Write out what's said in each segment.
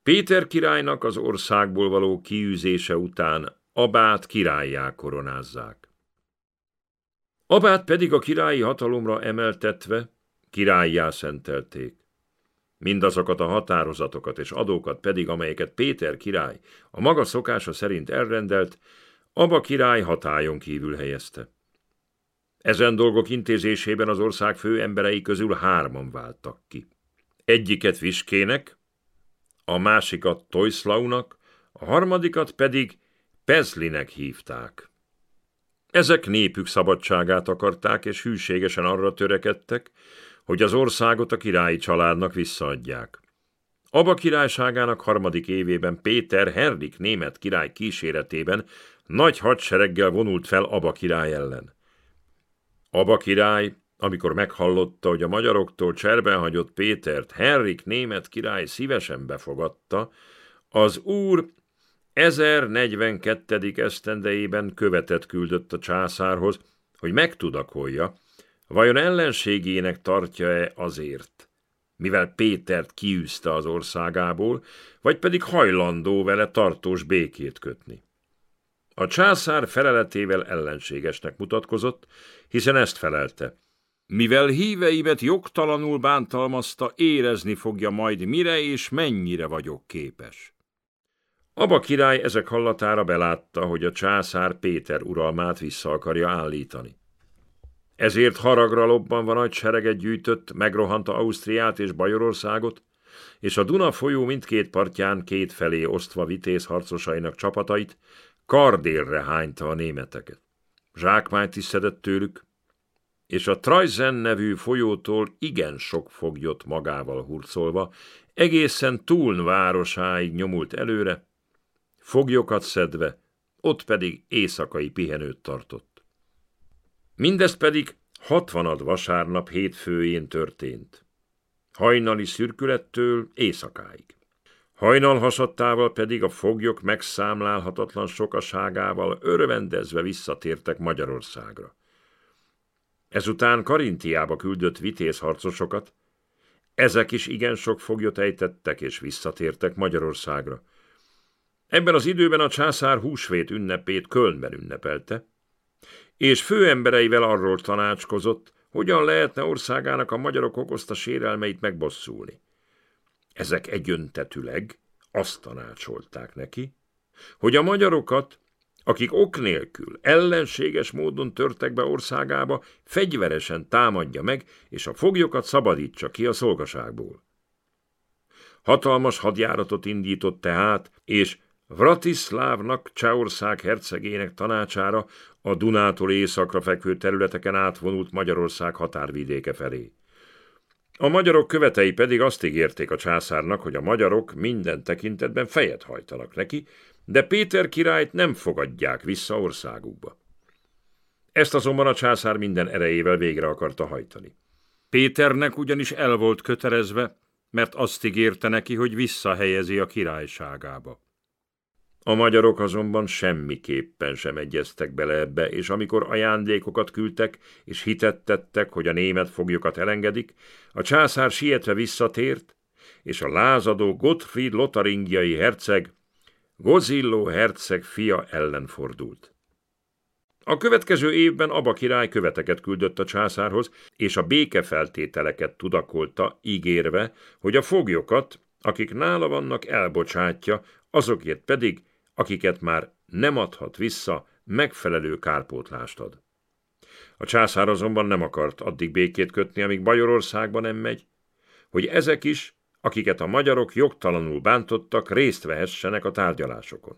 Péter királynak az országból való kiűzése után Abát királlyá koronázzák. Abát pedig a királyi hatalomra emeltetve királlyá szentelték. Mindazokat a határozatokat és adókat pedig, amelyeket Péter király a maga szokása szerint elrendelt, Aba király hatályon kívül helyezte. Ezen dolgok intézésében az ország fő emberei közül 3 váltak ki. Egyiket Viskének, a másikat Tojszlaunak, a harmadikat pedig Pezlinek hívták. Ezek népük szabadságát akarták, és hűségesen arra törekedtek, hogy az országot a királyi családnak visszaadják. Aba királyságának 3. évében Péter Henrik német király kíséretében nagy hadsereggel vonult fel Aba király ellen. Aba király, amikor meghallotta, hogy a magyaroktól cserben hagyott Pétert Henrik német király szívesen befogadta, az úr 1042. esztendejében követet küldött a császárhoz, hogy megtudakolja, vajon ellenségének tartja-e azért, mivel Pétert kiűzte az országából, vagy pedig hajlandó vele tartós békét kötni. A császár feleletével ellenségesnek mutatkozott, hiszen ezt felelte: mivel híveimet jogtalanul bántalmazta, érezni fogja majd, mire és mennyire vagyok képes. Aba király ezek hallatára belátta, hogy a császár Péter uralmát vissza akarja állítani. Ezért haragra lobbanva nagy sereget gyűjtött, megrohanta Ausztriát és Bajorországot, és a Duna folyó mindkét partján kétfelé osztva vitéz harcosainak csapatait kardélre hányta a németeket. Zsákmányt is szedett tőlük, és a Trajzen nevű folyótól igen sok foglyot magával hurcolva egészen Thuln városáig nyomult előre, foglyokat szedve, ott pedig éjszakai pihenőt tartott. Mindezt pedig 60 vasárnap hétfőjén történt, hajnali szürkülettől éjszakáig. Hajnal hasadtával pedig a foglyok megszámlálhatatlan sokaságával örvendezve visszatértek Magyarországra. Ezután Karintiába küldött vitézharcosokat, ezek is igen sok foglyot ejtettek és visszatértek Magyarországra. Ebben az időben a császár húsvét ünnepét Kölnben ünnepelte, és főembereivel arról tanácskozott, hogyan lehetne országának a magyarok okozta sérelmeit megbosszulni. Ezek egyöntetűleg azt tanácsolták neki, hogy a magyarokat, akik ok nélkül, ellenséges módon törtek be országába, fegyveresen támadja meg, és a foglyokat szabadítsa ki a szolgaságból. Hatalmas hadjáratot indított tehát, és Vratiszlávnak, Csehország hercegének tanácsára a Dunától északra fekvő területeken átvonult Magyarország határvidéke felé. A magyarok követei pedig azt ígérték a császárnak, hogy a magyarok minden tekintetben fejet hajtanak neki, de Péter királyt nem fogadják vissza országukba. Ezt azonban a császár minden erejével végre akarta hajtani. Péternek ugyanis el volt kötelezve, mert azt ígérte neki, hogy visszahelyezi a királyságába. A magyarok azonban semmiképpen sem egyeztek bele ebbe, és amikor ajándékokat küldtek, és hitet tettek, hogy a német foglyokat elengedik, a császár sietve visszatért, és a lázadó Gottfried lotaringiai herceg, Gozilló herceg fia ellen fordult. A következő évben Aba király követeket küldött a császárhoz, és a békefeltételeket tudakolta, ígérve, hogy a foglyokat, akik nála vannak, elbocsátja, azokért pedig, akiket már nem adhat vissza, megfelelő kárpótlást ad. A császár azonban nem akart addig békét kötni, amíg Bajorországba nem megy, hogy ezek is, akiket a magyarok jogtalanul bántottak, részt vehessenek a tárgyalásokon.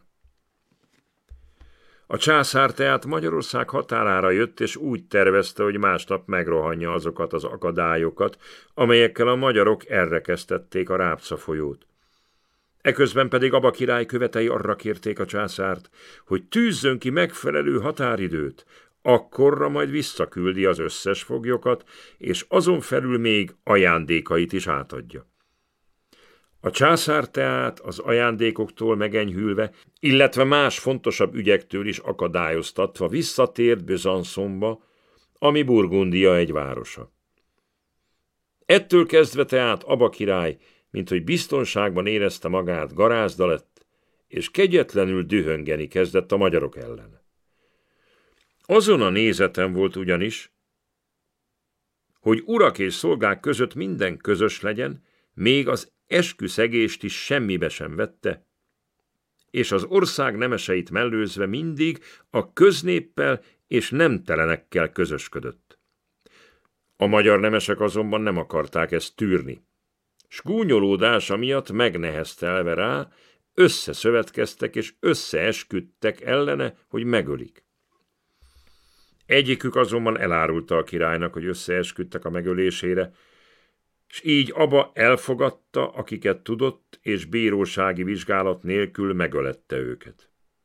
A császár tehát Magyarország határára jött, és úgy tervezte, hogy másnap megrohanja azokat az akadályokat, amelyekkel a magyarok elrekesztették a Rábca folyót. Eközben pedig Aba király követei arra kérték a császárt, hogy tűzzön ki megfelelő határidőt, akkorra majd visszaküldi az összes foglyokat, és azon felül még ajándékait is átadja. A császár tehát az ajándékoktól megenyhülve, illetve más fontosabb ügyektől is akadályoztatva visszatért Besançonba, ami Burgundia egy városa. Ettől kezdve tehát Aba király mint hogy biztonságban érezte magát, garázda lett, és kegyetlenül dühöngeni kezdett a magyarok ellen. Azon a nézeten volt ugyanis, hogy urak és szolgák között minden közös legyen, még az esküszegést is semmibe sem vette, és az ország nemeseit mellőzve mindig a köznéppel és nemtelenekkel közösködött. A magyar nemesek azonban nem akarták ezt tűrni, s gúnyolódása miatt megneheztelve rá, összeszövetkeztek és összeesküdtek ellene, hogy megölik. Egyikük azonban elárulta a királynak, hogy összeesküdtek a megölésére, s így Aba elfogadta, akiket tudott, és bírósági vizsgálat nélkül megölette őket.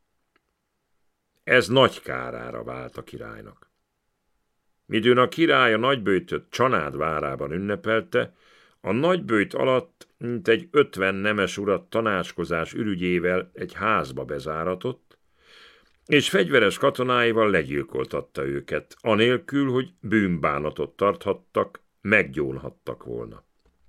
Ez nagy kárára vált a királynak. Midőn a király a nagyböjtöt Csanád várában ünnepelte, a nagyböjt alatt mintegy 50 nemes urat tanácskozás ürügyével egy házba bezáratott, és fegyveres katonáival legyilkoltatta őket, anélkül, hogy bűnbánatot tarthattak, meggyónhattak volna.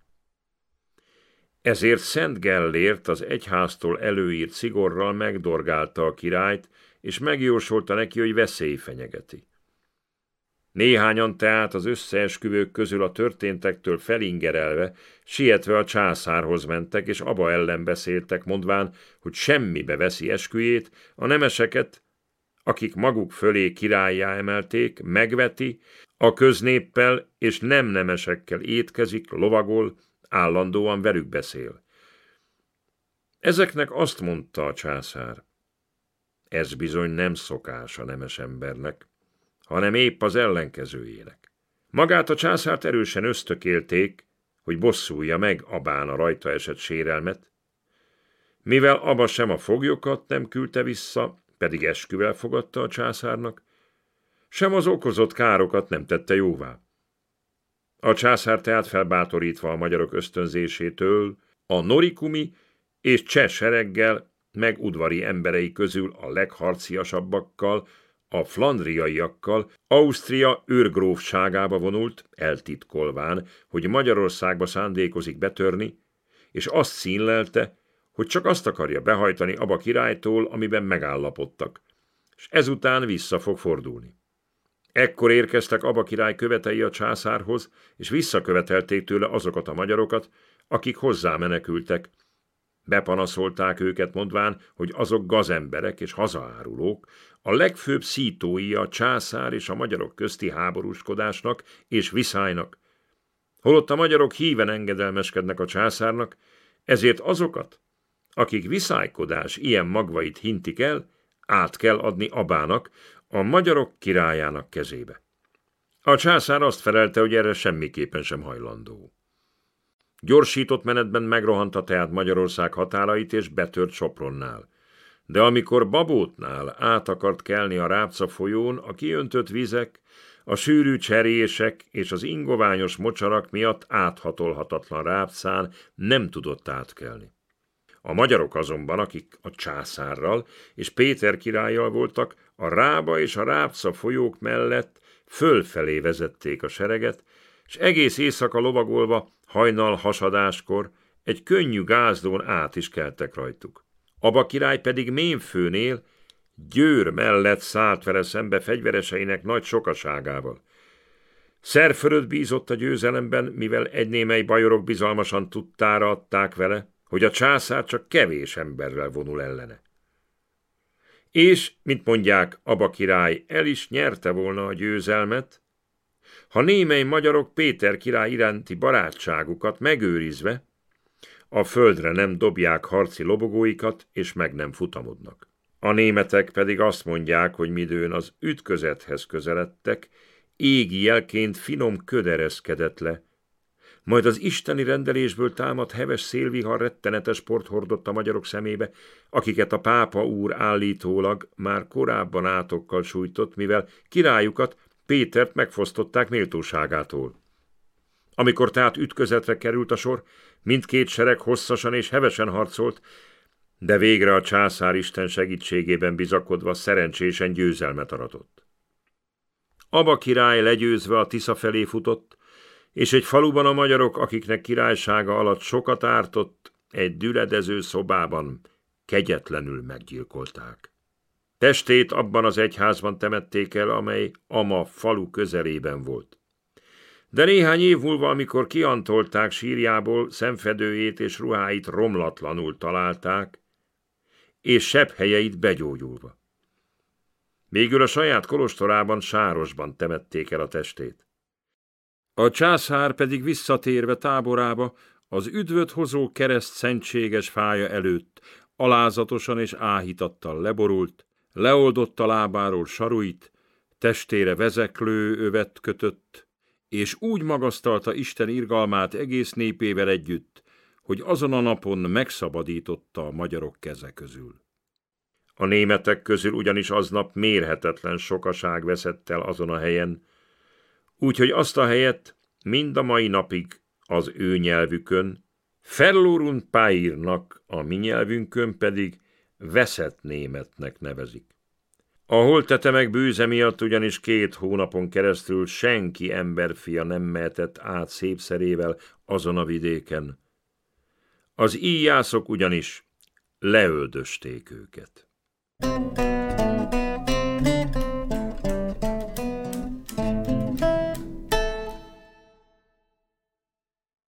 Ezért Szent Gellért az egyháztól előírt szigorral megdorgálta a királyt, és megjósolta neki, hogy veszély fenyegeti. Néhányan tehát az összeesküvők közül a történtektől felingerelve, sietve a császárhoz mentek, és Aba ellen beszéltek, mondván, hogy semmibe veszi esküjét, a nemeseket, akik maguk fölé királlyá emelték, megveti, a köznéppel és nem nemesekkel étkezik, lovagol, állandóan velük beszél. Ezeknek azt mondta a császár: ez bizony nem szokás a nemes embernek, hanem épp az ellenkezőjének. Magát a császárt erősen ösztökélték, hogy bosszulja meg Abán a rajta esett sérelmet, mivel Aba sem a foglyokat nem küldte vissza, pedig esküvel fogadta a császárnak, sem az okozott károkat nem tette jóvá. A császár tehát felbátorítva a magyarok ösztönzésétől a norikumi és cseh sereggel meg udvari emberei közül a legharciasabbakkal, a flandriaiakkal Ausztria őrgrófságába vonult, eltitkolván, hogy Magyarországba szándékozik betörni, és azt színlelte, hogy csak azt akarja behajtani Aba királytól, amiben megállapodtak, és ezután vissza fog fordulni. Ekkor érkeztek Aba király követei a császárhoz, és visszakövetelték tőle azokat a magyarokat, akik hozzá menekültek. Bepanaszolták őket, mondván, hogy azok gazemberek és hazaárulók, a legfőbb szítói a császár és a magyarok közti háborúskodásnak és viszálynak. Holott a magyarok híven engedelmeskednek a császárnak, ezért azokat, akik viszálykodás ilyen magvait hintik el, át kell adni Abának, a magyarok királyának kezébe. A császár azt felelte, hogy erre semmiképpen sem hajlandó. Gyorsított menetben megrohanta tehát Magyarország határait és betört Sopronnál. De amikor Babótnál át akart kelni a Rábca folyón, a kiöntött vizek, a sűrű cserések és az ingoványos mocsarak miatt áthatolhatatlan Rábcán nem tudott átkelni. A magyarok azonban, akik a császárral és Péter királlyal voltak, a Rába és a Rábca folyók mellett fölfelé vezették a sereget, és egész éjszaka lovagolva, hajnal hasadáskor egy könnyű gázdón át is keltek rajtuk. Aba király pedig Mémfőnél, Győr mellett szállt vele szembe fegyvereseinek nagy sokaságával. Szerfölött bízott a győzelemben, mivel egy némely bajorok bizalmasan tudtára adták vele, hogy a császár csak kevés emberrel vonul ellene. És, mint mondják, Aba király el is nyerte volna a győzelmet, ha némely magyarok Péter király iránti barátságukat megőrizve, a földre nem dobják harci lobogóikat, és meg nem futamodnak. A németek pedig azt mondják, hogy midőn az ütközethez közeledtek, égi jelként finom köd ereszkedett le, majd az isteni rendelésből támadt heves szélvihar rettenetes port hordott a magyarok szemébe, akiket a pápa úr állítólag már korábban átokkal sújtott, mivel királyukat, Pétert megfosztották méltóságától. Amikor tehát ütközetre került a sor, mindkét sereg hosszasan és hevesen harcolt, de végre a császár Isten segítségében bizakodva szerencsésen győzelmet aratott. Aba király legyőzve a Tisza felé futott, és egy faluban a magyarok, akiknek királysága alatt sokat ártott, egy düledező szobában kegyetlenül meggyilkolták. Testét abban az egyházban temették el, amely Ama falu közelében volt. De néhány év múlva, amikor kiantolták sírjából, szemfedőjét és ruháit romlatlanul találták, és sebhelyeit begyógyulva. Végül a saját kolostorában Sárosban temették el a testét. A császár pedig visszatérve táborába, az üdvöt hozó kereszt szentséges fája előtt alázatosan és áhítattal leborult, leoldotta lábáról saruit, testére vezeklő övet kötött, és úgy magasztalta Isten irgalmát egész népével együtt, hogy azon a napon megszabadította a magyarok keze közül. A németek közül ugyanis aznap mérhetetlen sokaság veszett el azon a helyen, úgyhogy azt a helyet mind a mai napig az ő nyelvükön, Verloren Pairnak, a mi nyelvünkön pedig veszett németnek nevezik. A holttetemek bűze miatt ugyanis 2 hónapon keresztül senki emberfia nem mehetett át szépszerével azon a vidéken. Az íjászok ugyanis leöldösték őket.